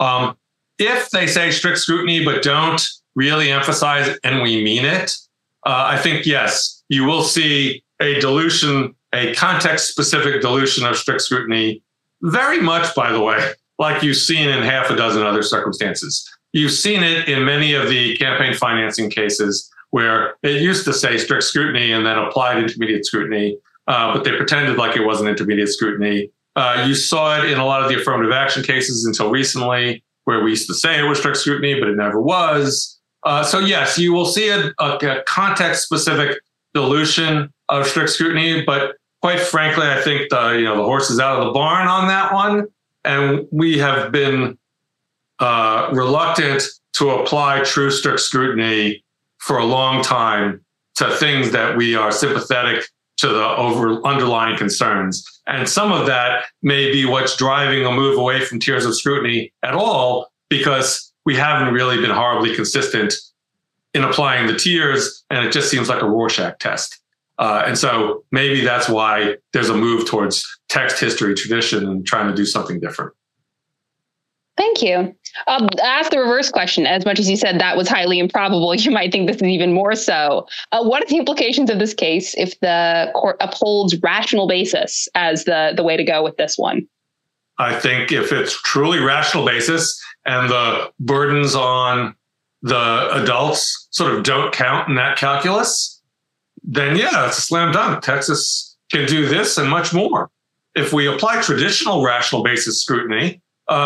If they say strict scrutiny, but don't really emphasize it, and we mean it, I think, yes, you will see a dilution, a context-specific dilution of strict scrutiny, very much, by the way, like you've seen in half a dozen other circumstances. You've seen it in many of the campaign financing cases where it used to say strict scrutiny and then applied intermediate scrutiny, but they pretended like it wasn't intermediate scrutiny. You saw it in a lot of the affirmative action cases until recently, where we used to say it was strict scrutiny, but it never was. So yes, you will see a context-specific dilution of strict scrutiny, but quite frankly, I think the horse is out of the barn on that one, and we have been reluctant to apply true strict scrutiny for a long time to things that we are sympathetic to the underlying concerns. And some of that may be what's driving a move away from tiers of scrutiny at all, because we haven't really been horribly consistent in applying the tiers, and it just seems like a Rorschach test. And so maybe that's why there's a move towards text history tradition and trying to do something different. Thank you. I'll ask the reverse question. As much as you said that was highly improbable, you might think this is even more so. What are the implications of this case if the court upholds rational basis as the way to go with this one? I think if it's truly rational basis and the burdens on the adults sort of don't count in that calculus, then yeah, it's a slam dunk. Texas can do this and much more. If we apply traditional rational basis scrutiny,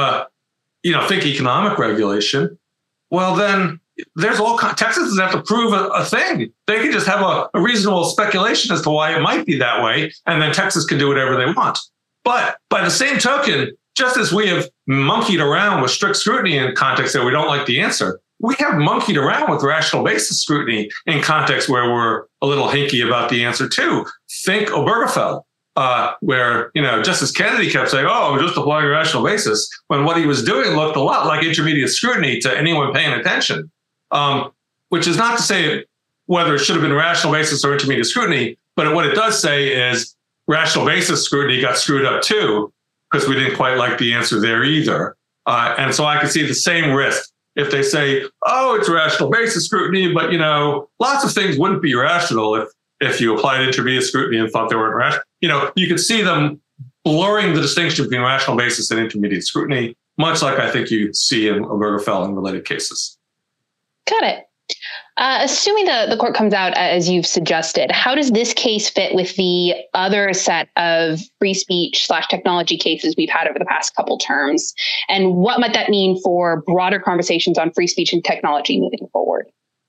think economic regulation, well, then there's Texas doesn't have to prove a thing. They can just have a reasonable speculation as to why it might be that way, and then Texas can do whatever they want. But by the same token, just as we have monkeyed around with strict scrutiny in contexts that we don't like the answer, we have monkeyed around with rational basis scrutiny in contexts where we're a little hinky about the answer too. Think Obergefell, where, Justice Kennedy kept saying, oh, I'm just applying rational basis, when what he was doing looked a lot like intermediate scrutiny to anyone paying attention, which is not to say whether it should have been rational basis or intermediate scrutiny, but what it does say is rational basis scrutiny got screwed up too, because we didn't quite like the answer there either. And so I could see the same risk if they say, oh, it's rational basis scrutiny, but, lots of things wouldn't be rational if you applied intermediate scrutiny and thought they weren't rational. You could see them blurring the distinction between rational basis and intermediate scrutiny, much like I think you see in Obergefell and related cases. Got it. Assuming the court comes out as you've suggested, how does this case fit with the other set of free speech / technology cases we've had over the past couple terms? And what might that mean for broader conversations on free speech and technology moving forward?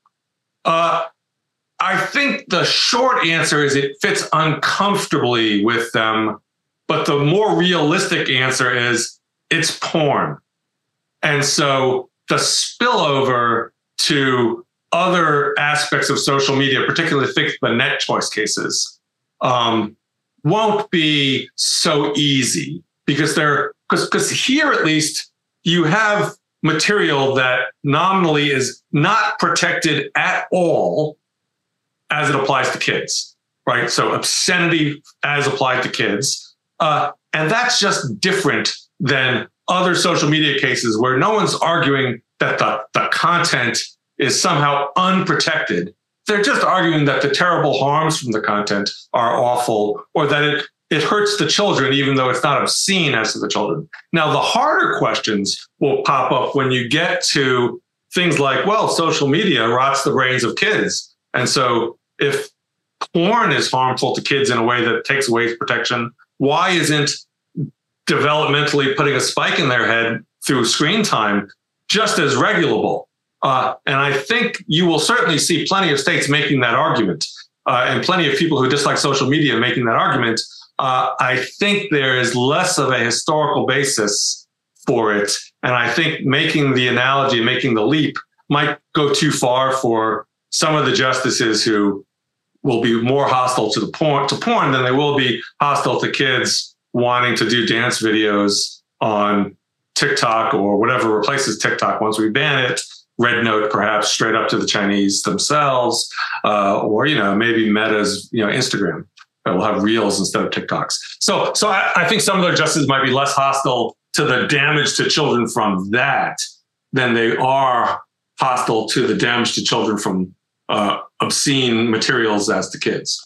I think the short answer is it fits uncomfortably with them. But the more realistic answer is it's porn. And so the spillover to other aspects of social media, particularly think the net choice cases, won't be so easy because here at least you have material that nominally is not protected at all as it applies to kids, right? So obscenity as applied to kids. And that's just different than other social media cases where no one's arguing that the content is somehow unprotected. They're just arguing that the terrible harms from the content are awful, or that it hurts the children, even though it's not obscene as to the children. Now, the harder questions will pop up when you get to things like, well, social media rots the brains of kids. And so if porn is harmful to kids in a way that takes away protection, why isn't developmentally putting a spike in their head through screen time just as regulable? And I think you will certainly see plenty of states making that argument, and plenty of people who dislike social media making that argument. I think there is less of a historical basis for it. And I think making the analogy, making the leap might go too far for some of the justices who will be more hostile to porn than they will be hostile to kids wanting to do dance videos on TikTok or whatever replaces TikTok once we ban it. Red Note, perhaps straight up to the Chinese themselves, or maybe Meta's Instagram will have Reels instead of TikToks. So I think some of their justices might be less hostile to the damage to children from that than they are hostile to the damage to children from obscene materials as to kids.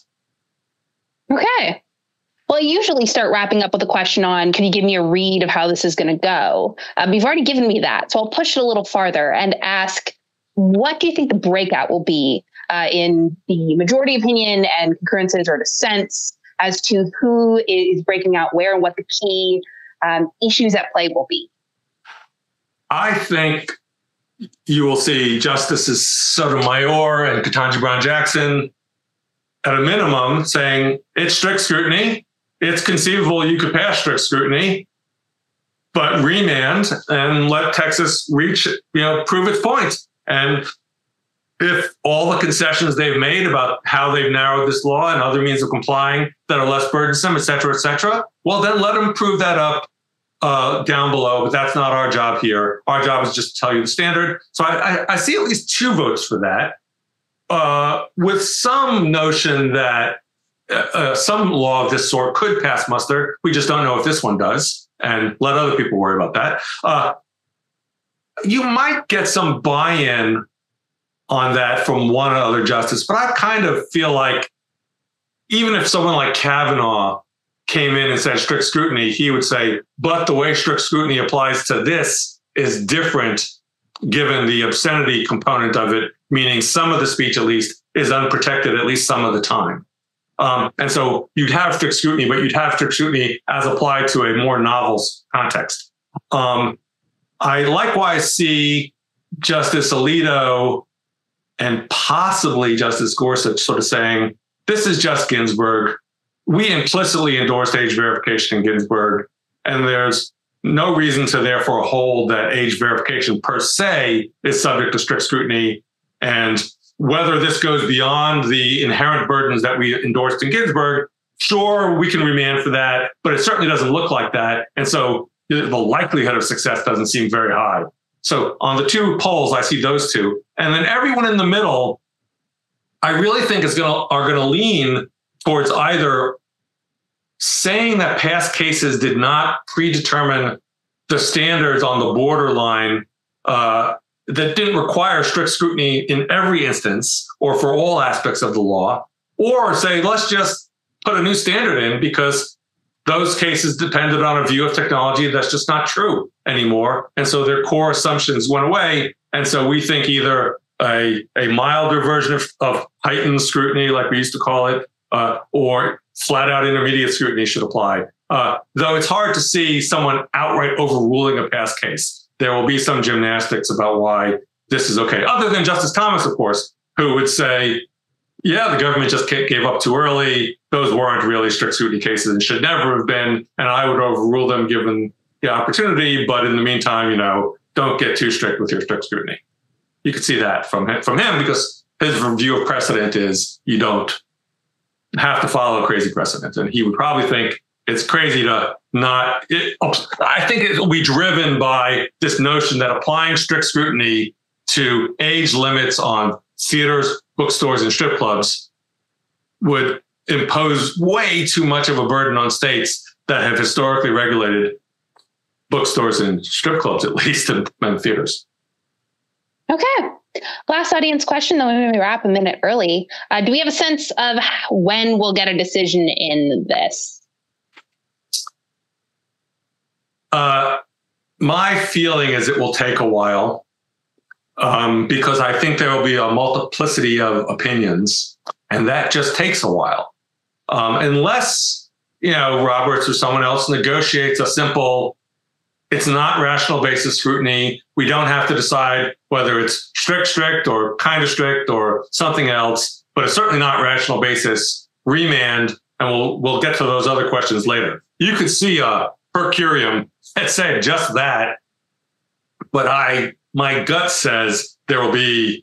Okay. Well, I usually start wrapping up with a question on, can you give me a read of how this is going to go? You've already given me that, so I'll push it a little farther and ask, what do you think the breakout will be in the majority opinion and concurrences or dissents as to who is breaking out where and what the key issues at play will be? I think you will see Justices Sotomayor and Ketanji Brown Jackson at a minimum saying it's strict scrutiny. It's conceivable you could pass strict scrutiny, but remand and let Texas prove its point. And if all the concessions they've made about how they've narrowed this law and other means of complying that are less burdensome, et cetera, well, then let them prove that up down below. But that's not our job here. Our job is just to tell you the standard. So I see at least 2 votes for that, with some notion that some law of this sort could pass muster. We just don't know if this one does, and let other people worry about that. You might get some buy-in on that from one other justice, but I kind of feel like even if someone like Kavanaugh came in and said strict scrutiny, he would say, but the way strict scrutiny applies to this is different given the obscenity component of it, meaning some of the speech at least is unprotected at least some of the time. And so you'd have strict scrutiny, but you'd have strict scrutiny as applied to a more novel context. I likewise see Justice Alito and possibly Justice Gorsuch sort of saying, this is just Ginsburg. We implicitly endorsed age verification in Ginsburg, and there's no reason to therefore hold that age verification per se is subject to strict scrutiny. And whether this goes beyond the inherent burdens that we endorsed in Ginsburg, sure, we can remand for that, but it certainly doesn't look like that. And so the likelihood of success doesn't seem very high. So on the two polls, I see those two. And then everyone in the middle, I really think are going to lean towards either saying that past cases did not predetermine the standards on the borderline that didn't require strict scrutiny in every instance or for all aspects of the law, or say, let's just put a new standard in because those cases depended on a view of technology that's just not true anymore. And so their core assumptions went away. And so we think either a milder version of heightened scrutiny, like we used to call it, or flat out intermediate scrutiny should apply. Though it's hard to see someone outright overruling a past case. There will be some gymnastics about why this is okay, other than Justice Thomas, of course, who would say, yeah, the government just gave up too early. Those weren't really strict scrutiny cases and should never have been. And I would overrule them given the opportunity. But in the meantime, don't get too strict with your strict scrutiny. You could see that from him because his view of precedent is you don't have to follow a crazy precedent. And he would probably think it's crazy to not. I think it will be driven by this notion that applying strict scrutiny to age limits on theaters, bookstores, and strip clubs would impose way too much of a burden on states that have historically regulated bookstores and strip clubs, at least, and theaters. Okay. Last audience question, then we wrap a minute early. Do we have a sense of when we'll get a decision in this? My feeling is it will take a while because I think there will be a multiplicity of opinions, and that just takes a while. Unless, Roberts or someone else negotiates a simple, it's not rational basis scrutiny. We don't have to decide whether it's strict or kind of strict or something else, but it's certainly not rational basis remand. And we'll get to those other questions later. You could see a per curiam that said just that, but my gut says there will be,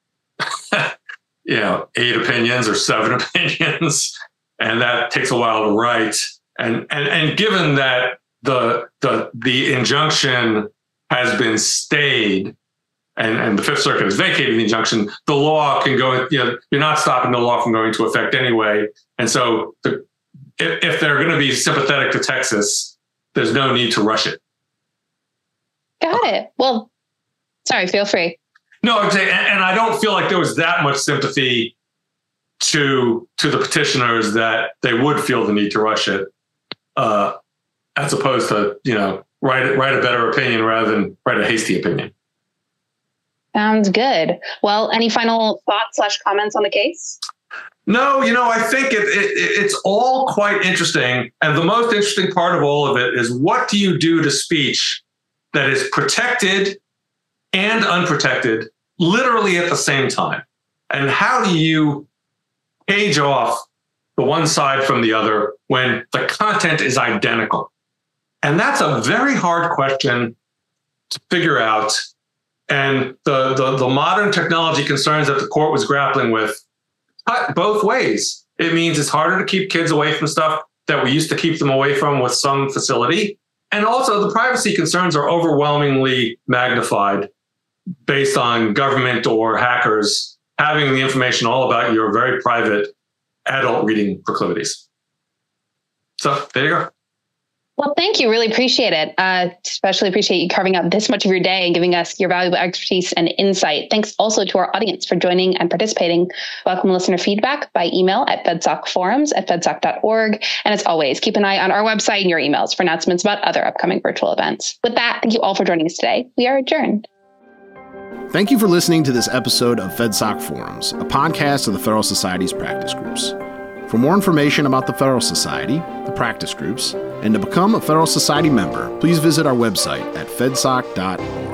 8 opinions or 7 opinions, and that takes a while to write. And given that the injunction has been stayed and the Fifth Circuit is vacating the injunction, the law can go, you're not stopping the law from going into effect anyway. And so if they're going to be sympathetic to Texas, there's no need to rush it. Got it. Well, sorry, feel free. No, I'm saying, and I don't feel like there was that much sympathy to the petitioners that they would feel the need to rush it, as opposed to, write a better opinion rather than write a hasty opinion. Sounds good. Well, any final thoughts / comments on the case? No, I think it's all quite interesting. And the most interesting part of all of it is, what do you do to speech that is protected and unprotected literally at the same time? And how do you page off the one side from the other when the content is identical? And that's a very hard question to figure out. And the modern technology concerns that the court was grappling with cut both ways. It means it's harder to keep kids away from stuff that we used to keep them away from with some facility. And also the privacy concerns are overwhelmingly magnified based on government or hackers having the information all about your very private adult reading proclivities. So there you go. Well, thank you. Really appreciate it. Especially appreciate you carving out this much of your day and giving us your valuable expertise and insight. Thanks also to our audience for joining and participating. Welcome listener feedback by email at fedsocforums@fedsoc.org. And as always, keep an eye on our website and your emails for announcements about other upcoming virtual events. With that, thank you all for joining us today. We are adjourned. Thank you for listening to this episode of FedSoc Forums, a podcast of the Federal Society's practice groups. For more information about the Federal Society, the practice groups, and to become a Federal Society member, please visit our website at fedsoc.org.